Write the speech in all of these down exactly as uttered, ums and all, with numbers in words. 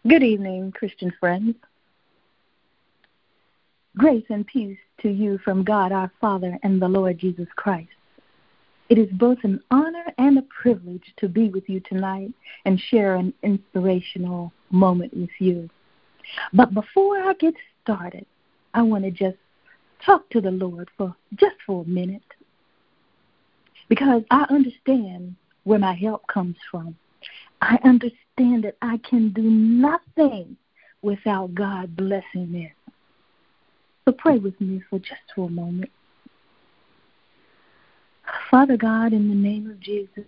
Good evening, Christian friends. Grace and peace to you from God our Father and the Lord Jesus Christ. It is both an honor and a privilege to be with you tonight and share an inspirational moment with you. But before I get started, I want to just talk to the Lord for just for a minute, because I understand where my help comes from. I understand that I can do nothing without God blessing it. So pray with me for just for a moment. Father God, in the name of Jesus,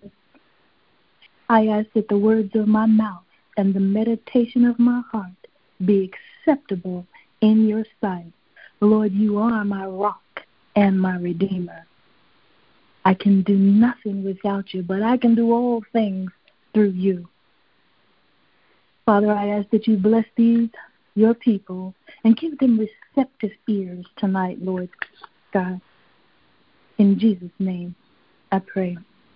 I ask that the words of my mouth and the meditation of my heart be acceptable in your sight. Lord, you are my rock and my redeemer. I can do nothing without you, but I can do all things through you. Father, I ask that you bless these, your people, and give them receptive ears tonight, Lord God. In Jesus' name, I pray.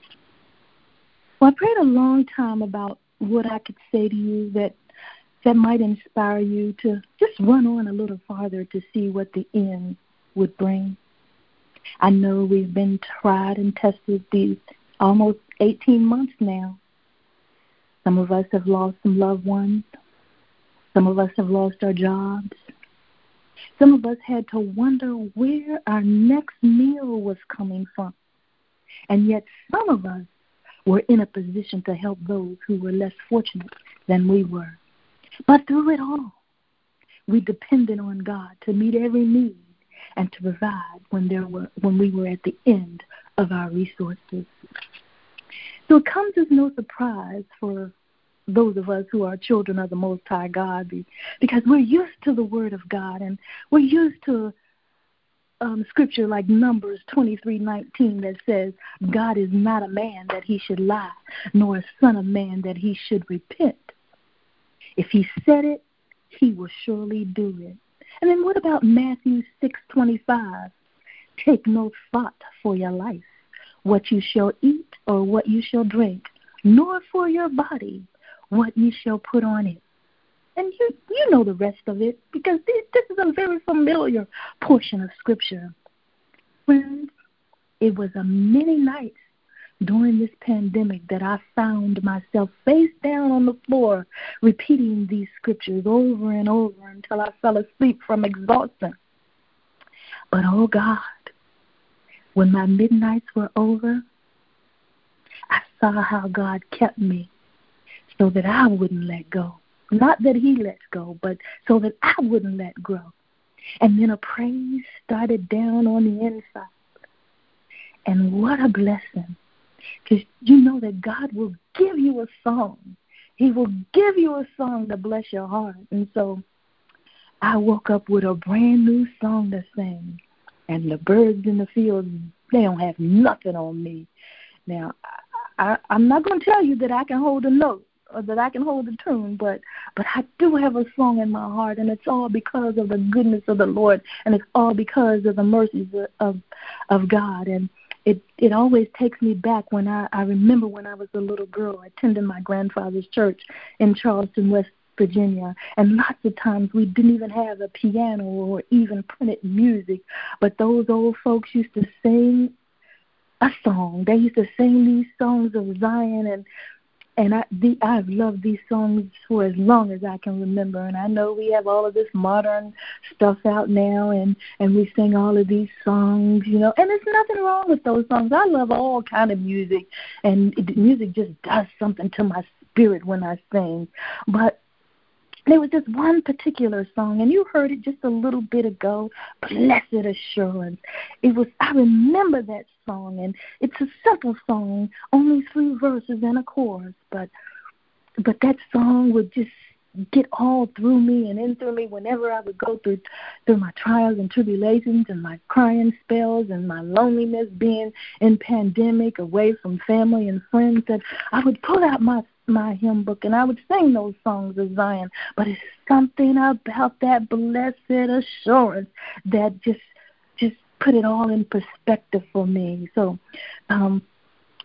Well, I prayed a long time about what I could say to you that that might inspire you to just run on a little farther to see what the end would bring. I know we've been tried and tested these almost eighteen months now. Some of us have lost some loved ones. Some of us have lost our jobs. Some of us had to wonder where our next meal was coming from. And yet some of us were in a position to help those who were less fortunate than we were. But through it all, we depended on God to meet every need and to provide when there were when we were at the end of our resources. So it comes as no surprise for those of us who are children of the Most High God, because we're used to the Word of God, and we're used to um, scripture like Numbers twenty-three nineteen that says, God is not a man that he should lie, nor a son of man that he should repent. If he said it, he will surely do it. And then what about Matthew six twenty-five? Take no thought for your life, what you shall eat or what you shall drink, nor for your body, what you shall put on it. And you, you know the rest of it, because this, this is a very familiar portion of Scripture. Friends, it was a many nights during this pandemic that I found myself face down on the floor repeating these scriptures over and over until I fell asleep from exhaustion. But oh God, when my midnights were over, I saw how God kept me so that I wouldn't let go. Not that he lets go, but so that I wouldn't let go. And then a praise started down on the inside. And what a blessing. Because you know that God will give you a song. He will give you a song to bless your heart. And so I woke up with a brand new song to sing. And the birds in the field, they don't have nothing on me. Now, I, I, I'm not going to tell you that I can hold a note or that I can hold a tune, but, but I do have a song in my heart, and it's all because of the goodness of the Lord, and it's all because of the mercies of, of, of God. And It it always takes me back when I, I remember when I was a little girl attending my grandfather's church in Charleston, West Virginia. And lots of times we didn't even have a piano or even printed music. But those old folks used to sing a song. They used to sing these songs of Zion, and And I, the, I've loved these songs for as long as I can remember. And I know we have all of this modern stuff out now, and, and we sing all of these songs, you know. And there's nothing wrong with those songs. I love all kind of music, and it, music just does something to my spirit when I sing. But there was this one particular song, and you heard it just a little bit ago, Blessed Assurance. It was, I remember that song, and it's a simple song, only three verses and a chorus, but but that song would just get all through me and in through me whenever I would go through through my trials and tribulations and my crying spells and my loneliness being in pandemic, away from family and friends, that I would pull out my my hymn book and I would sing those songs of Zion. But it's something about that blessed assurance that just just put it all in perspective for me. So um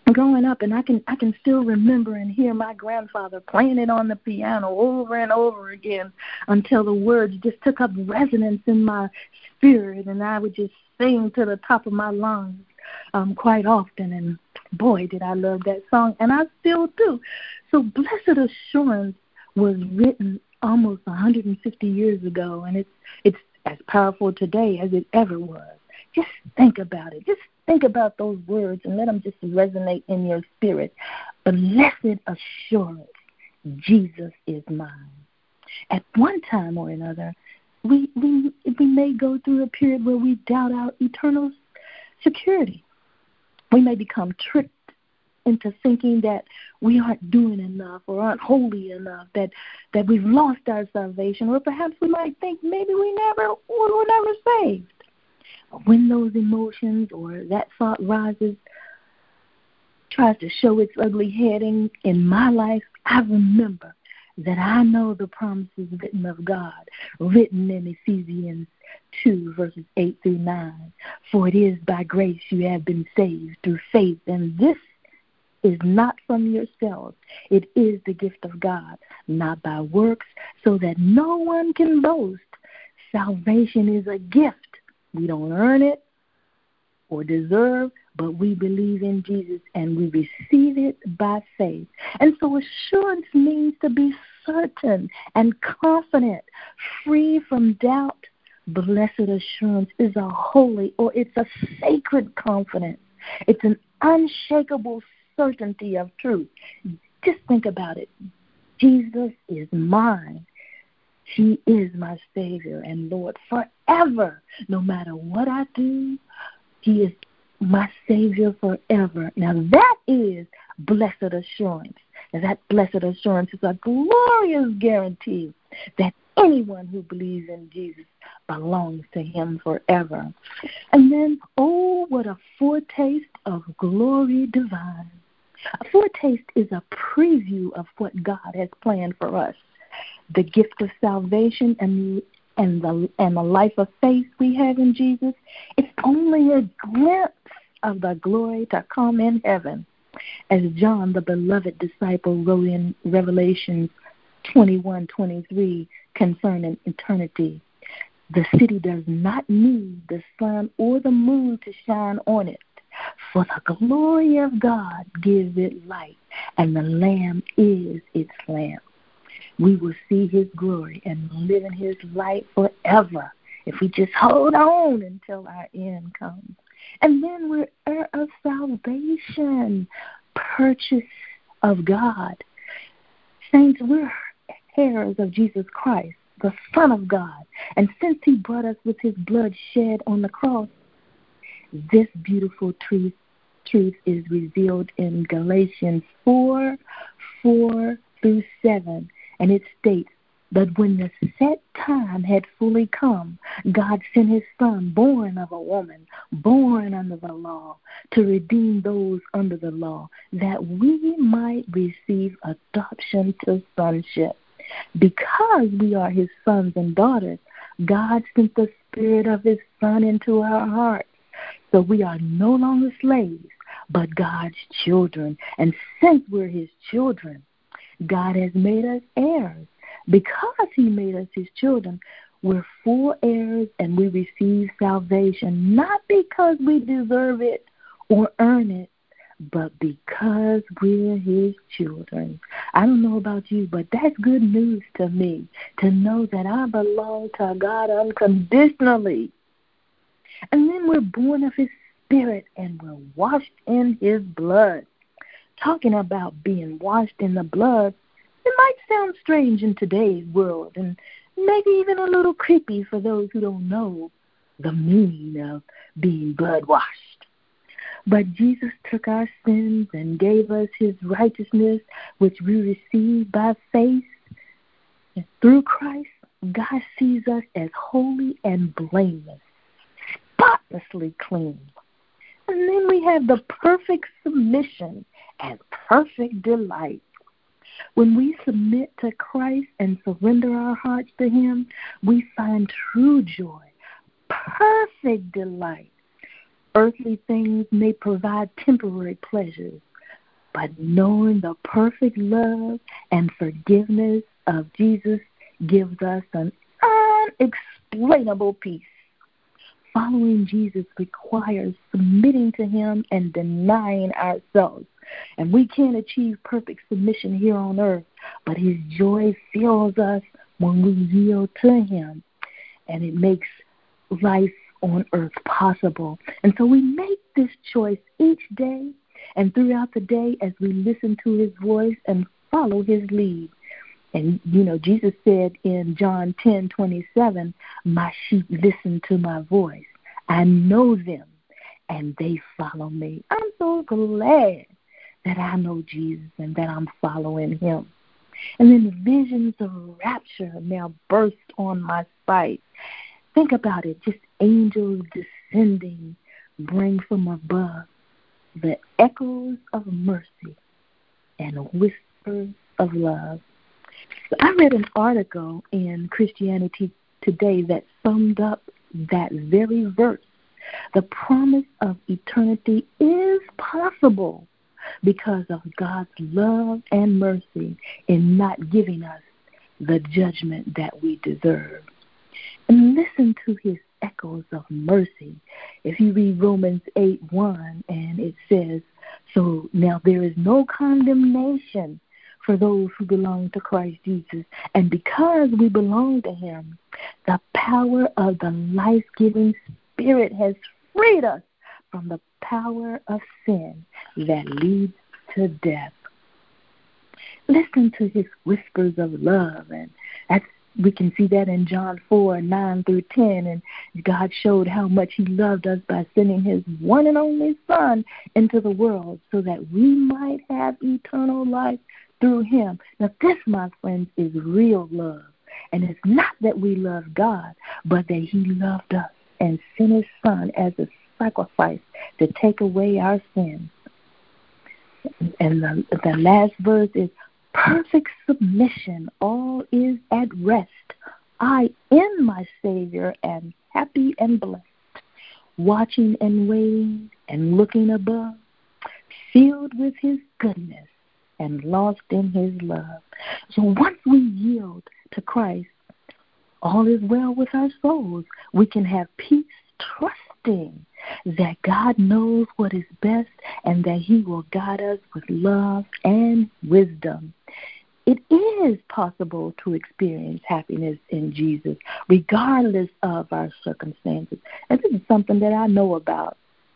growing up, and I can I can still remember and hear my grandfather playing it on the piano over and over again until the words just took up resonance in my spirit, and I would just sing to the top of my lungs um, quite often. And boy, did I love that song, and I still do. So Blessed Assurance was written almost one hundred fifty years ago, and it's it's as powerful today as it ever was. Just think about it. Just think about those words and let them just resonate in your spirit. Blessed assurance, Jesus is mine. At one time or another, we, we, we may go through a period where we doubt our eternal security. We may become tricked into thinking that we aren't doing enough or aren't holy enough, that, that we've lost our salvation, or perhaps we might think maybe we never we were never saved. When those emotions or that thought rises, tries to show its ugly head in, in my life, I remember that I know the promises written of God, written in Ephesians two, verses eight through nine. For it is by grace you have been saved through faith, and this is not from yourselves. It is the gift of God, not by works, so that no one can boast. Salvation is a gift. We don't earn it or deserve, but we believe in Jesus and we receive it by faith. And so assurance means to be certain and confident, free from doubt. Blessed assurance is a holy, or it's a sacred confidence. It's an unshakable certainty of truth. Just think about it. Jesus is mine. He is my Savior and Lord forever. No matter what I do, He is my Savior forever. Now that is blessed assurance. And that blessed assurance is a glorious guarantee that anyone who believes in Jesus belongs to Him forever. And then, oh, what a foretaste of glory divine. A foretaste is a preview of what God has planned for us. The gift of salvation and and the and the life of faith we have in Jesus, it's only a glimpse of the glory to come in heaven. As John, the beloved disciple, wrote in Revelation twenty-one twenty-three concerning eternity, the city does not need the sun or the moon to shine on it, for the glory of God gives it light, and the Lamb is its lamp. We will see His glory and live in His light forever if we just hold on until our end comes. And then we're heir of salvation, purchase of God. Saints, we're heirs of Jesus Christ, the Son of God. And since He brought us with His blood shed on the cross, this beautiful truth, truth is revealed in Galatians four, four through seven. And it states that when the set time had fully come, God sent His Son, born of a woman, born under the law, to redeem those under the law, that we might receive adoption to sonship. Because we are His sons and daughters, God sent the Spirit of His Son into our hearts. So we are no longer slaves, but God's children. And since we're His children, God has made us heirs. Because He made us His children, we're full heirs and we receive salvation, not because we deserve it or earn it, but because we're His children. I don't know about you, but that's good news to me, to know that I belong to God unconditionally. And then we're born of His Spirit and we're washed in His blood. Talking about being washed in the blood, it might sound strange in today's world and maybe even a little creepy for those who don't know the meaning of being blood washed. But Jesus took our sins and gave us His righteousness, which we receive by faith. And through Christ, God sees us as holy and blameless, spotlessly clean. And then we have the perfect submission and perfect delight. When we submit to Christ and surrender our hearts to Him, we find true joy, perfect delight. Earthly things may provide temporary pleasures, but knowing the perfect love and forgiveness of Jesus gives us an unexplainable peace. Following Jesus requires submitting to him and denying ourselves. And we can't achieve perfect submission here on earth, but his joy fills us when we yield to him, and it makes life on earth possible. And so we make this choice each day and throughout the day as we listen to his voice and follow his lead. And, you know, Jesus said in John ten twenty-seven, my sheep listen to my voice. I know them, and they follow me. I'm so glad that I know Jesus and that I'm following him. And then visions of rapture now burst on my sight. Think about it, just angels descending bring from above the echoes of mercy and whispers of love. I read an article in Christianity Today that summed up that very verse. The promise of eternity is possible because of God's love and mercy in not giving us the judgment that we deserve. And listen to his echoes of mercy. If you read Romans eight one, and it says, so now there is no condemnation for those who belong to Christ Jesus. And because we belong to him, the power of the life-giving Spirit has freed us from the power of sin that leads to death. Listen to his whispers of love, and that's, we can see that in John four, nine through ten, and God showed how much he loved us by sending his one and only Son into the world so that we might have eternal life through him. Now this, my friends, is real love. And it's not that we love God, but that he loved us and sent his Son as a sacrifice to take away our sins. And the, the last verse is, perfect submission, all is at rest. I in my Savior am happy and blessed, watching and waiting and looking above, filled with his goodness and lost in his love. So once we yield to Christ, all is well with our souls. We can have peace, trusting that God knows what is best and that he will guide us with love and wisdom. It is possible to experience happiness in Jesus, regardless of our circumstances. And this is something that I know about.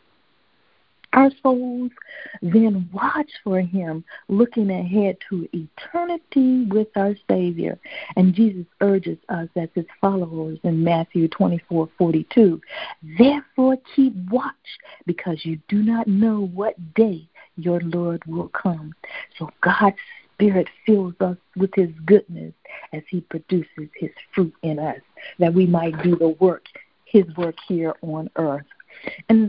Our souls then watch for him, looking ahead to eternity with our Savior. And Jesus urges us as his followers in Matthew twenty-four forty-two, therefore keep watch, because you do not know what day your Lord will come. So God's Spirit fills us with his goodness as he produces his fruit in us, that we might do the work, his work here on earth. And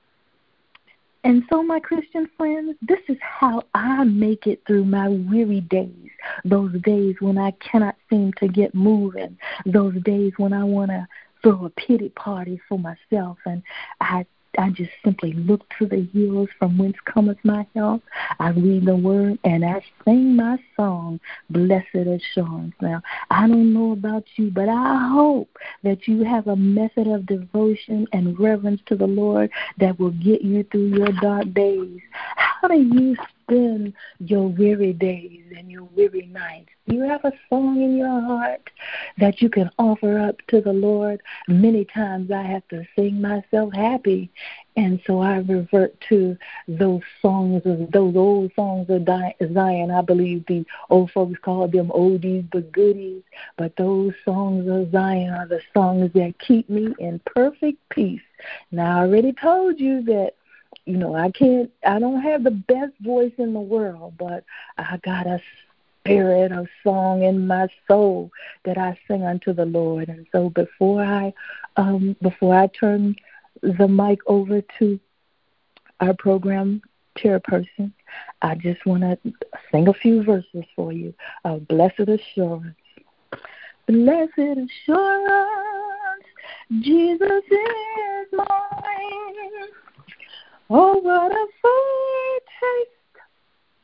And so, my Christian friends, this is how I make it through my weary days, those days when I cannot seem to get moving, those days when I want to throw a pity party for myself, and I I just simply look to the hills from whence cometh my help. I read the word and I sing my song, Blessed Assurance. Now, I don't know about you, but I hope that you have a method of devotion and reverence to the Lord that will get you through your dark days. How do you spend your weary days and your weary nights? Do you have a song in your heart that you can offer up to the Lord? Many times I have to sing myself happy, and so I revert to those songs, of those old songs of Zion. I believe the old folks called them oldies but goodies, but those songs of Zion are the songs that keep me in perfect peace. Now, I already told you that, you know, I can't, I don't have the best voice in the world, but I got a spirit of song in my soul that I sing unto the Lord. And so before I, um, before I turn the mic over to our program chairperson, I just want to sing a few verses for you of Blessed Assurance. Blessed assurance, Jesus is mine. Oh, what a foretaste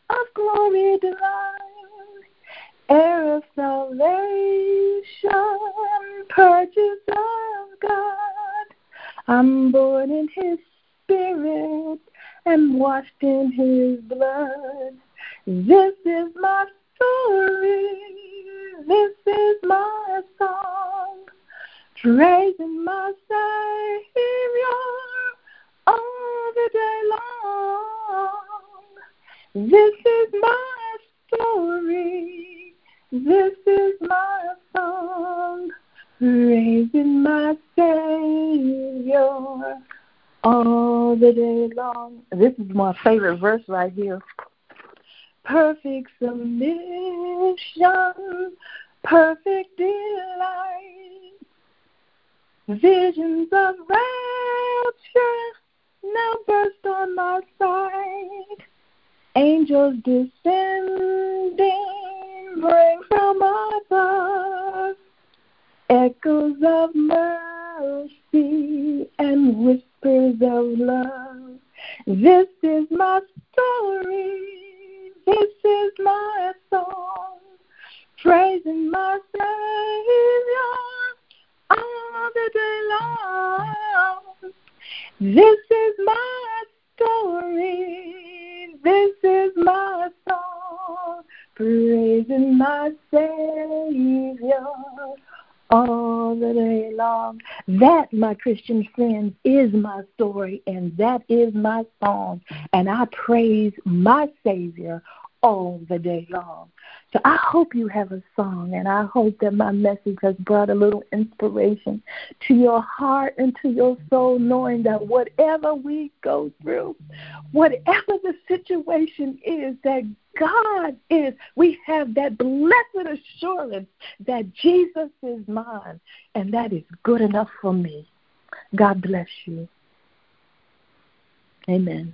I'm born in his spirit and washed in his blood. This is my story. This is my song. Praising my Savior all the day long. This is my story. This is my song. Praising my Savior all the day long. This is my favorite verse right here. Perfect submission, perfect delight. Visions of rapture now burst on my sight. Angels descending, bring from above echoes of mercy and whispers of love. This is my story. This is my song. Praising my Savior all the day long. This is my story. This is my song. Praising my Savior all the day long. That, my Christian friends, is my story, and that is my song. And I praise my Savior all the day long. So I hope you have a song, and I hope that my message has brought a little inspiration to your heart and to your soul, knowing that whatever we go through, whatever the situation is, that God is, we have that blessed assurance that Jesus is mine, and that is good enough for me. God bless you. Amen.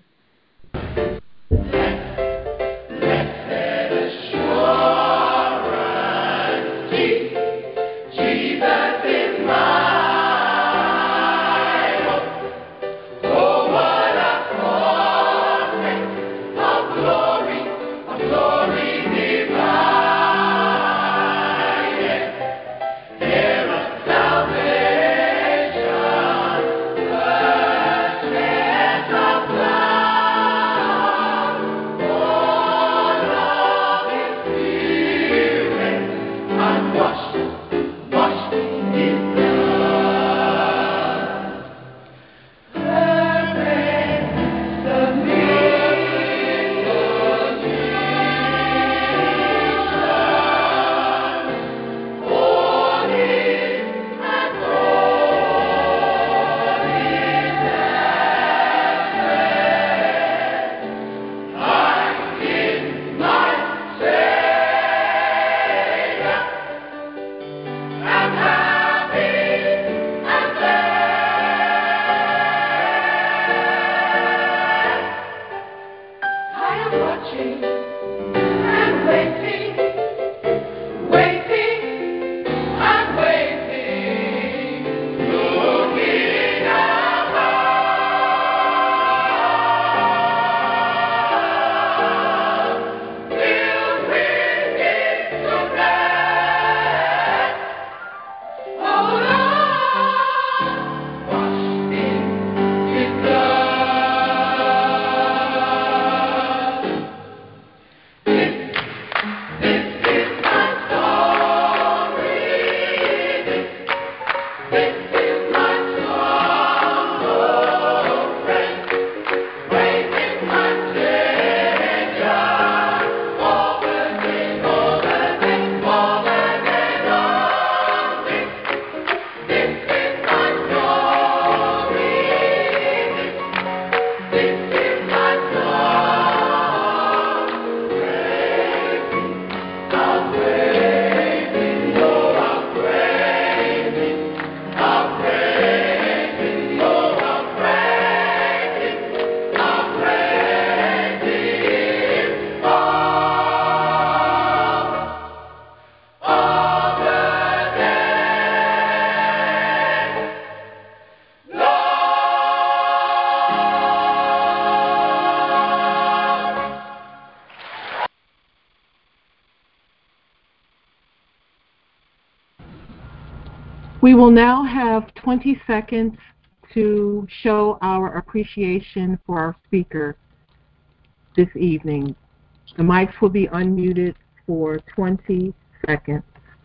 We will now have twenty seconds to show our appreciation for our speaker this evening. The mics will be unmuted for twenty seconds.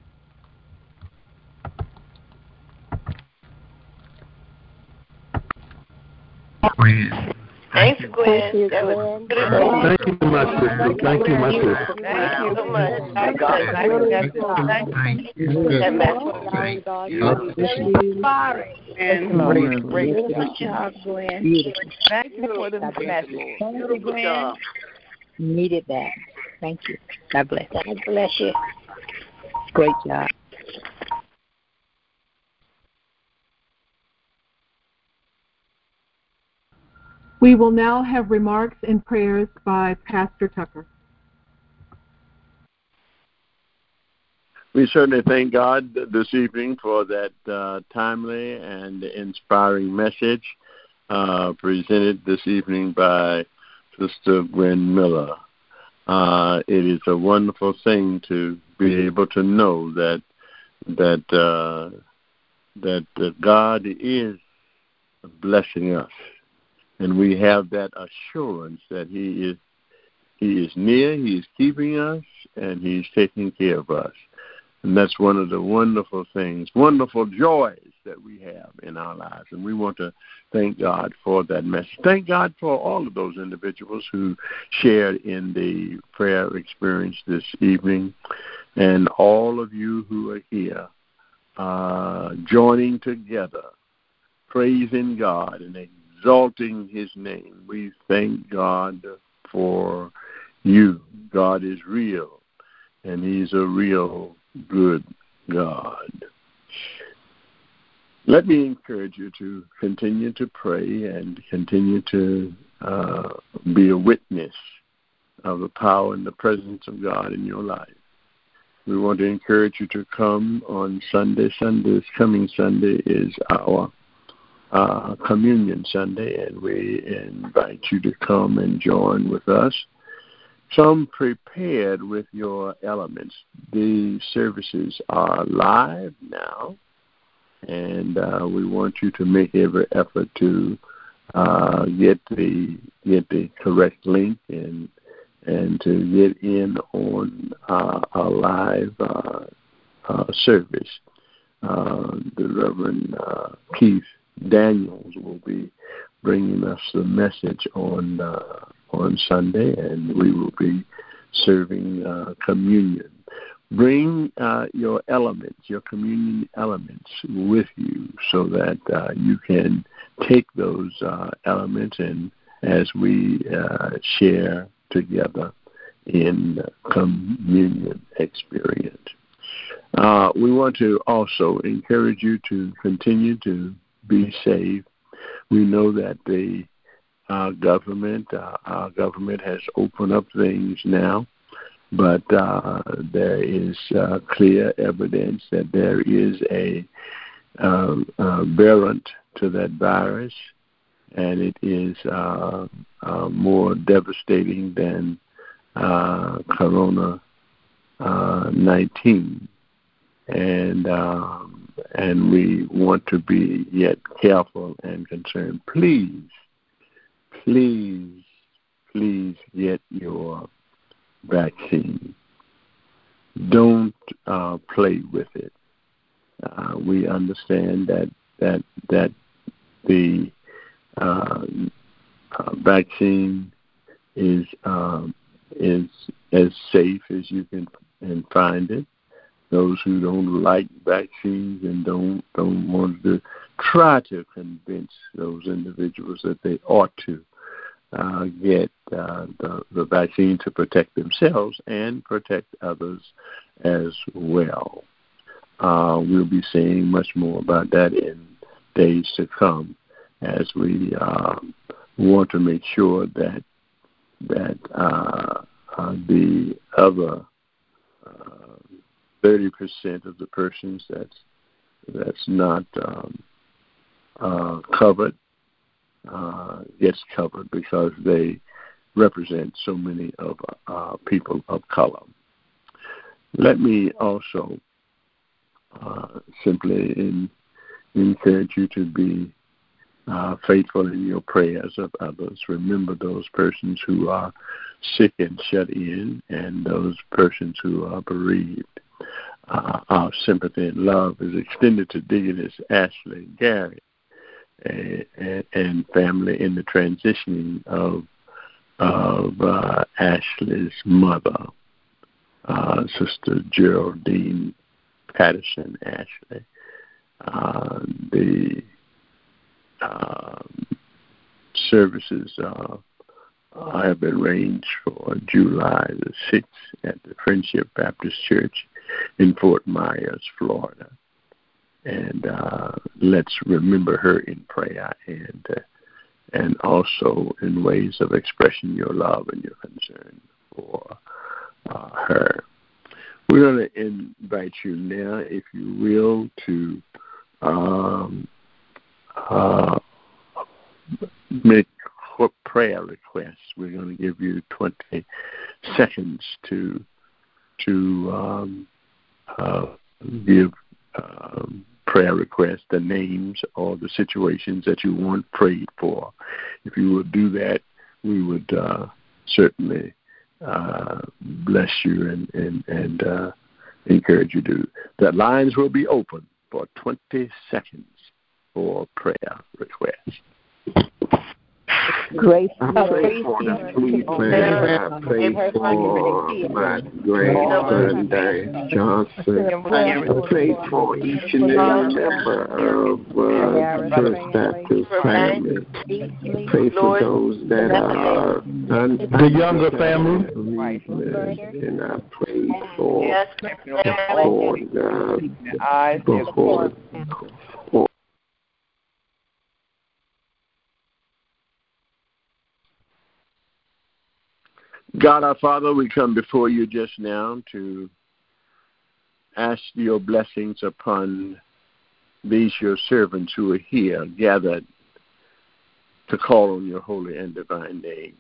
Gwen. Thanks, Gwen. Thank you, That was Gwen. good. Thank you, my sister. Thank you, my sister. Thank you so much. Thank God, you. thank you. Thank you. That message. Thank You are very inspiring and great, great. Good job, Gwen. Thank you for the message. Beautiful job. Needed that. Thank you. God bless. God bless you. Great job. We will now have remarks and prayers by Pastor Tucker. We certainly thank God this evening for that uh, timely and inspiring message uh, presented this evening by Sister Gwen Miller. Uh, it is a wonderful thing to be able to know that that uh, that uh, God is blessing us, and we have that assurance that He is He is near, He is keeping us, and He's taking care of us. And that's one of the wonderful things, wonderful joys that we have in our lives. And we want to thank God for that message. Thank God for all of those individuals who shared in the prayer experience this evening, and all of you who are here uh, joining together, praising God and exalting His name. We thank God for you. God is real, and He's a real good God. Let me encourage you to continue to pray and continue to uh, be a witness of the power and the presence of God in your life. We want to encourage you to come on Sunday. Sunday, this coming Sunday is our uh, Communion Sunday, and we invite you to come and join with us. Come prepared with your elements. The services are live now, and uh, we want you to make every effort to uh, get the get the correct link and and to get in on uh, a live uh, uh, service. Uh, the Reverend uh, Keith Daniels will be bringing us the message on uh, on Sunday, and we will be serving uh, communion. Bring uh, your elements, your communion elements with you so that uh, you can take those uh, elements and as we uh, share together in communion experience. Uh, we want to also encourage you to continue to be safe. We know that the uh, government, uh, our government has opened up things now, but uh, there is uh, clear evidence that there is a uh, uh, variant to that virus, and it is uh, uh, more devastating than uh, Corona uh, nineteen. And um, and we want to be yet careful and concerned. Please, please, please get your vaccine. Don't uh, play with it. Uh, we understand that that that the uh, uh, vaccine is um, is as safe as you can and find it. Those who don't like vaccines and don't don't want to try to convince those individuals that they ought to uh, get uh, the, the vaccine to protect themselves and protect others as well. Uh, we'll be saying much more about that in days to come as we uh, want to make sure that that uh, uh, the other uh, thirty percent of the persons that's that's not um, uh, covered uh, gets covered because they represent so many of uh, people of color. Let me also uh, simply in, encourage you to be uh, faithful in your prayers of others. Remember those persons who are sick and shut in, and those persons who are bereaved. Uh, our sympathy and love is extended to Deaconess Ashley Gary and, and, and family in the transitioning of of uh, Ashley's mother, uh, Sister Geraldine Patterson Ashley. Uh, the uh, services uh, have been arranged for July the sixth at the Friendship Baptist Church in Fort Myers, Florida. And uh, let's remember her in prayer and uh, and also in ways of expressing your love and your concern for uh, her. We're going to invite you now, if you will, to um, uh, make prayer requests. We're going to give you twenty seconds to to um, uh, give um, prayer requests, the names or the situations that you want prayed for. If you would do that, we would uh, certainly uh, bless you and and, and uh, encourage you to. The lines will be open for twenty seconds for prayer requests. Grace, I pray for the sweet man. I pray for my grandson, Diane Johnson. I pray for each and every member of uh, First Baptist family. I pray for those that are un- the younger family. And I pray for for, uh, for, for God our Father, we come before you just now to ask your blessings upon these your servants who are here gathered to call on your holy and divine name.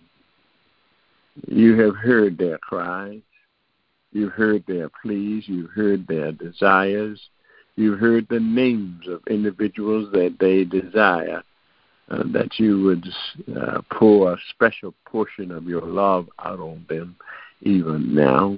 You have heard their cries. You've heard their pleas. You've heard their desires. You've heard the names of individuals that they desire. Uh, that you would uh, pour a special portion of your love out on them even now.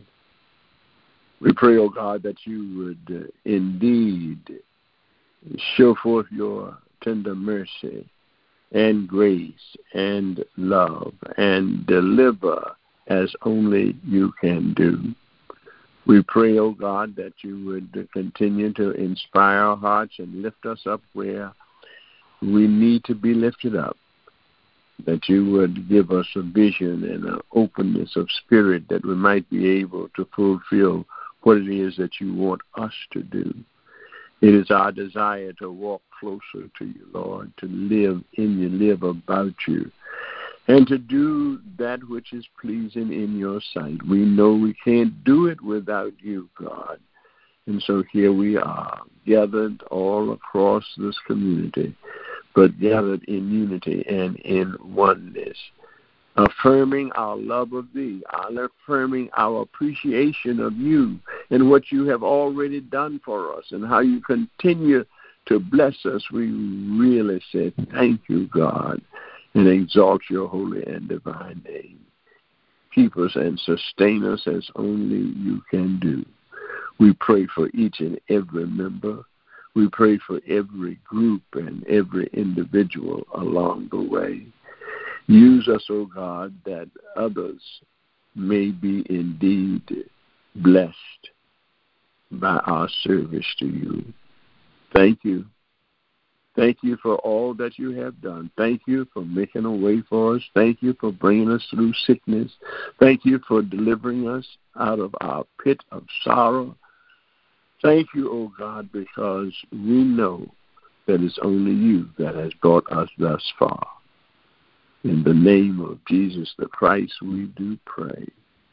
We pray, O God, that you would uh, indeed show forth your tender mercy and grace and love and deliver as only you can do. We pray, O God, that you would continue to inspire our hearts and lift us up where we need to be lifted up, that you would give us a vision and an openness of spirit that we might be able to fulfill what it is that you want us to do. It is our desire to walk closer to you, Lord, to live in you, live about you, and to do that which is pleasing in your sight. We know we can't do it without you, God. And so here we are, gathered all across this community, but gathered in unity and in oneness, affirming our love of thee, affirming our appreciation of you and what you have already done for us and how you continue to bless us. We really say thank you, God, and exalt your holy and divine name. Keep us and sustain us as only you can do. We pray for each and every member. We pray for every group and every individual along the way. Use us, O God, that others may be indeed blessed by our service to you. Thank you. Thank you for all that you have done. Thank you for making a way for us. Thank you for bringing us through sickness. Thank you for delivering us out of our pit of sorrow. Thank you, O God, because we know that it's only you that has brought us thus far. In the name of Jesus the Christ, we do pray.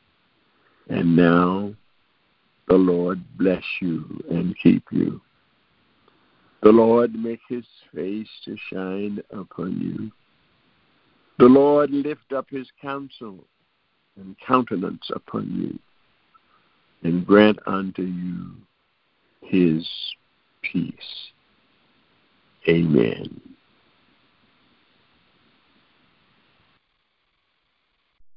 And now the Lord bless you and keep you. The Lord make his face to shine upon you. The Lord lift up his counsel and countenance upon you and grant unto you his peace. Amen.